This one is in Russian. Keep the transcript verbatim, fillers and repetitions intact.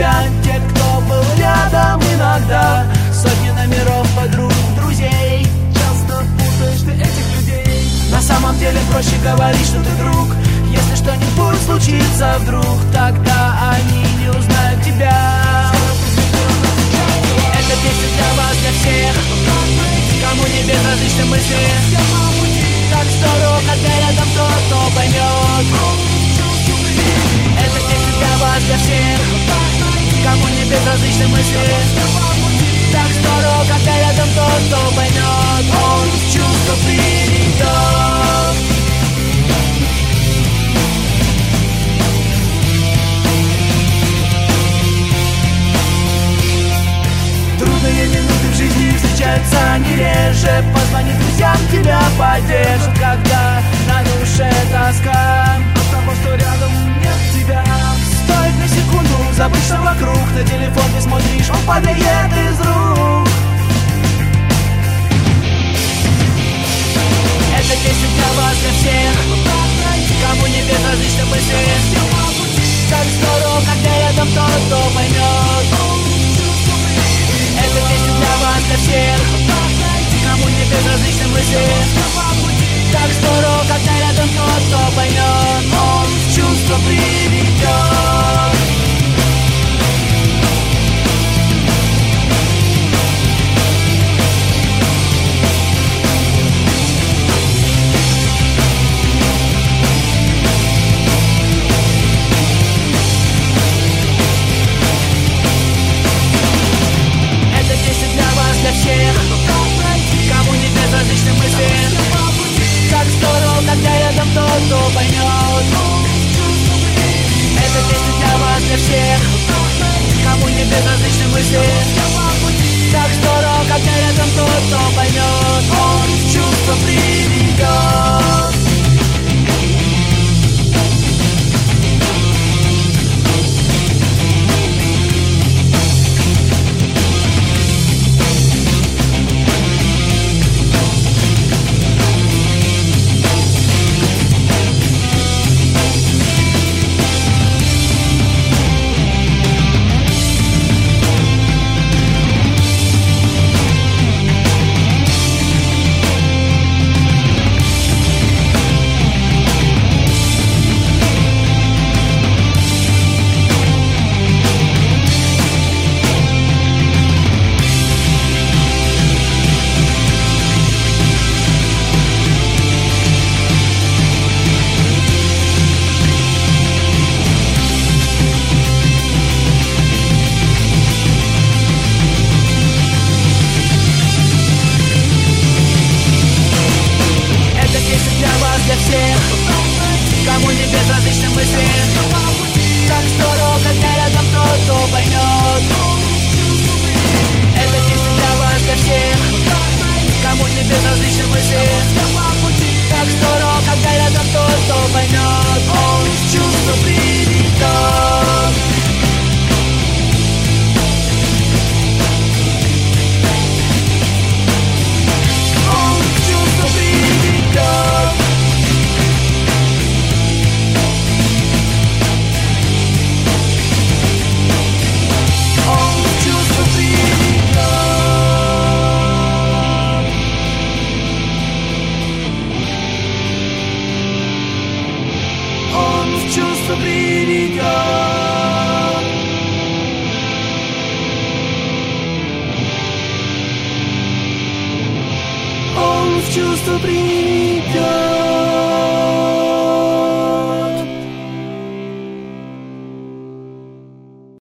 тебя те, кто был рядом иногда. Сотни номеров подруг, друзей. Часто путаешь ты этих людей. На самом деле проще говорить, что ты друг. Если что-нибудь случится вдруг, тогда они не узнают тебя. Это песня для вас, для всех, кому не безразличны мысли. Так здорово, когда рядом тот, кто поймет. Это песня для вас, для всех, кому не безразличны мысли. Так здорово, когда рядом тот, кто поймет. Он в чувство приведет. Трудные минуты в жизни встречаются не реже. Позвони друзьям, тебя поддержат, когда на душе тоска от того, что рядом нет тебя. Стоит на секунду забыть, что вокруг. На телефон ты смотришь, он падает из рук. Это песня для вас, для всех, кому не безразличны мысли. Так здорово, когда рядом тот, кто поймет. Это песня для вас, для всех, кому не безразличны мысли. Так здорово, когда рядом тот, кто поймет. Он в чувство приведет. Для всех, кому не безразличны мысли. Так здорово, когда рядом тот, кто поймет. Это песня для вас, для всех, кому не безразличны мысли. Так здорово, когда рядом тот, кто поймет. Он в чувство приведет. Кому не безразличны мысли. Так здорово, когда рядом тот, кто поймет. Это песня для вас, для всех, кому не безразличны мысли. Так здорово, когда рядом тот, кто поймет. Он в чувство приведет. Он в чувство приведет. Чувство приведет. Он в чувство приведет.